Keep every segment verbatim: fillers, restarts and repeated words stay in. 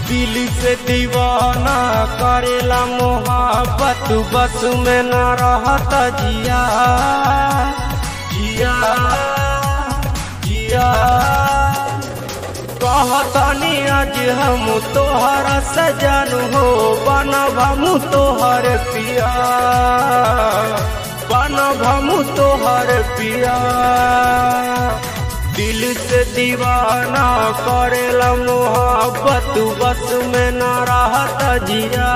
दिल से दीवाना करेला मोहब्बत बस में न रहता जिया जिया जिया कहतानी आज हम तोहर सजन हो बनब हम तोहर पिया बनब हम तोहर पिया दिल से दीवाना करेला मोहब्बत बस में न रहता जिया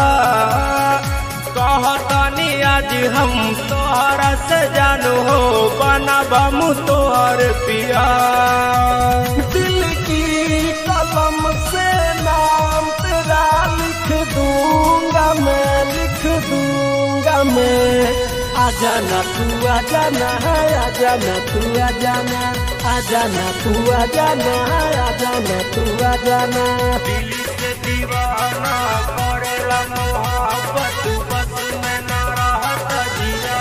कहतानी आज हम तोहर सजन हो बनब हम तोहर पिया दिल की कलम से नाम तेरा लिख दूंगा मैं लिख दूंगा मैं आजा ना तू आजा ना आजा ना तू आजा ना आजा ना तू आजा ना आजा ना तू आजा ना दिल से दीवाना करेला मोहब्बत बस में न रहता जिया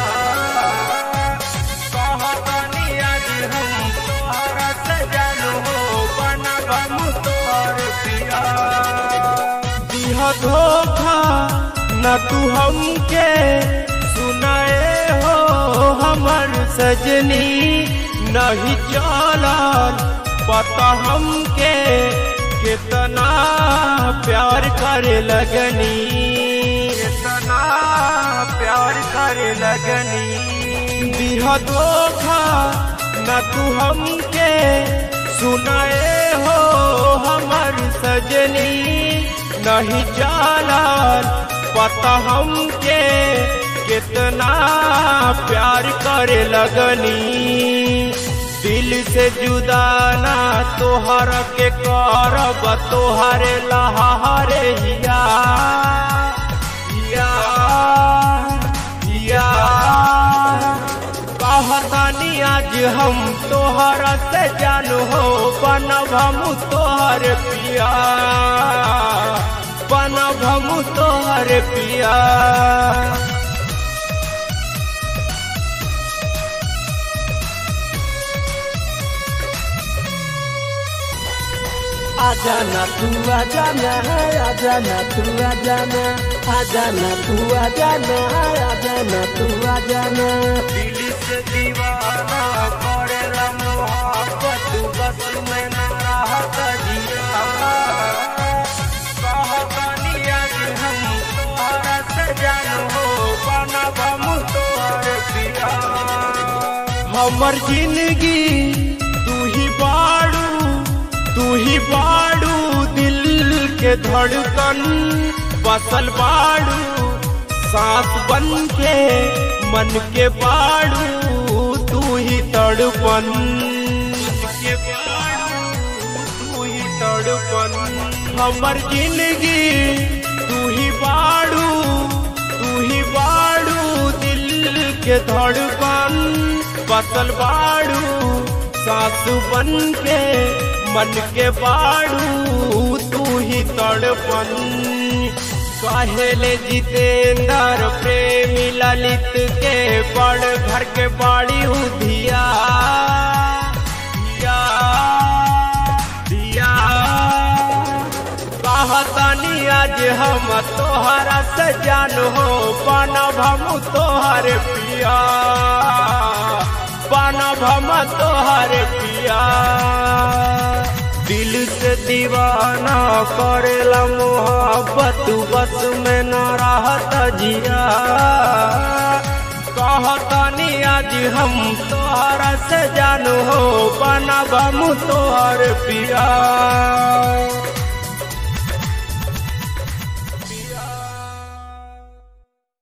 कहतानी आज हम तोहर सजन हो बनब हम तोहर पिया दिहा धोखा न तू हमके सुनाए हो हमर सजनी नहीं चलल पता हमके कितना प्यार करे लगनी कितना प्यार करे लगनी दिहा धोखा न तू हमके सुनाए हो हमर सजनी नहीं चलल पता हमके कितना प्यार करे लगनी दिल से जुदा ना तोहर के करब तोहरे लहारे हिया हिया हिया कहतानी आज हम तोहर से जान हो बनब हम तोहर पिया बनब हम तोहर पिया आजा ना तू आजा ना आजा ना तू आजा ना आजा ना तू आजा ना आजा ना तू आजा ना दिल से दीवाना करेला मोहब्बत बस में न रहता जिया कहतानी आज हम तोहर सजन हो बनब हम तोहर पिया हमर जिंदगी तू ही बाड़ू तू ही बाड़ू दिल के धड़कन बसल बाड़ू सांस बन के मन के बाड़ू तू ही तड़पन के बाड़ू तू ही तड़पन हमर जिंदगी तू ही बाड़ू तू ही बाड़ू दिल के धड़कन बसल बाड़ू सांस बन के मन के बाड़ू तू ही तड़पन कहेले जितेंद्र प्रेमी ललित के बड़ घर के बाड़ी उधिया दिया दिया कहतानी आज हम तोहर सजन हो बनब हम तोहर पिया बनब हम तोहर पिया दिल से दीवाना करेला मोहब्बत बस में न रहता जिया कहतानी आज हम तोहर सजन हो बनब हम तोहर पिया।